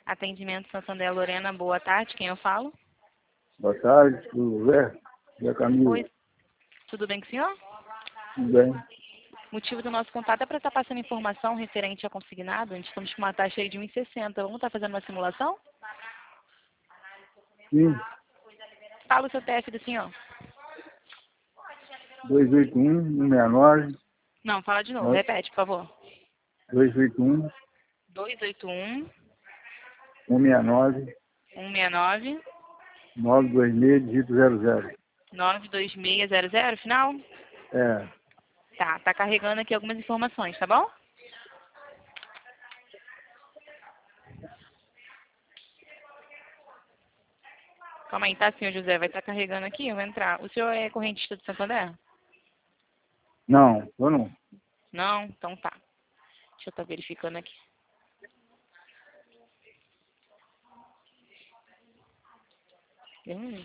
Atendimento Santander Lorena, boa tarde. Quem eu falo? Boa tarde, tudo bem? Zé Camilo. Oi, tudo bem com o senhor? Tudo bem? O motivo do nosso contato é para estar passando informação referente a consignado. A gente estamos com uma taxa aí de 1,60. Vamos estar fazendo uma simulação? Sim, Fala o seu TF do senhor. 281-169, Não, fala de novo. Repete, por favor. 281-169, 281 169 926, dígito 00. 92600, final? É, Tá carregando aqui algumas informações, tá bom? Calma aí, tá, senhor José? Vai estar carregando aqui, eu vou entrar. O senhor é correntista do Santander? não, eu não. Não? Então tá. Deixa eu estar verificando aqui. Hum.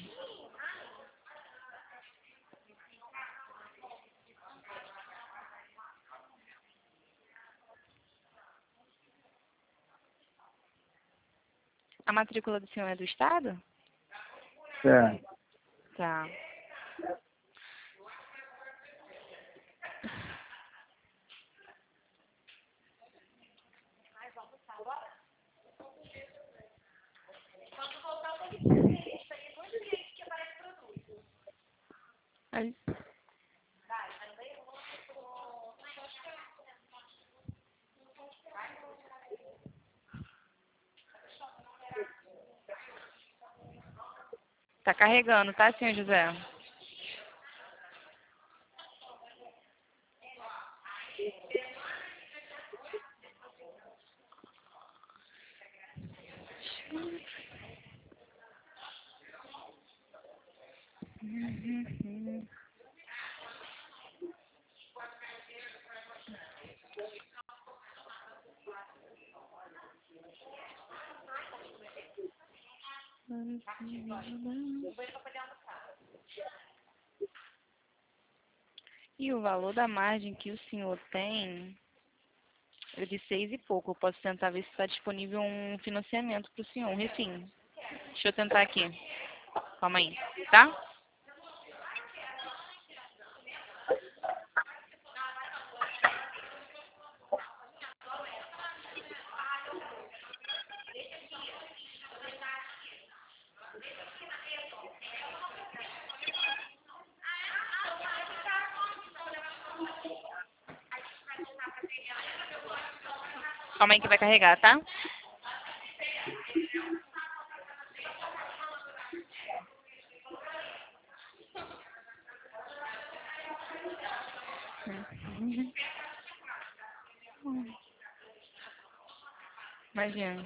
A matrícula do senhor é do estado? É, Tá. Aí. Tá carregando, tá, senhor José? E o valor da margem que o senhor tem é de 6 e pouco. Eu posso tentar ver se está disponível um financiamento para o senhor, um refim. Deixa eu tentar aqui. Calma aí, tá? Calma aí que vai carregar, tá? Imagina.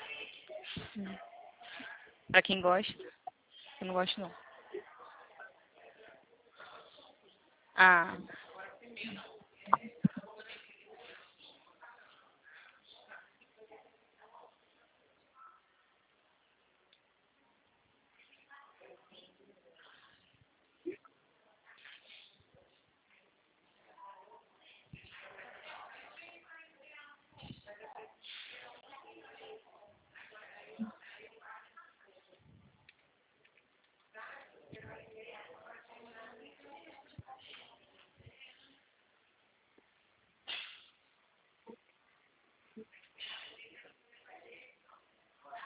Pra quem gosta, eu não gosto não. Ah,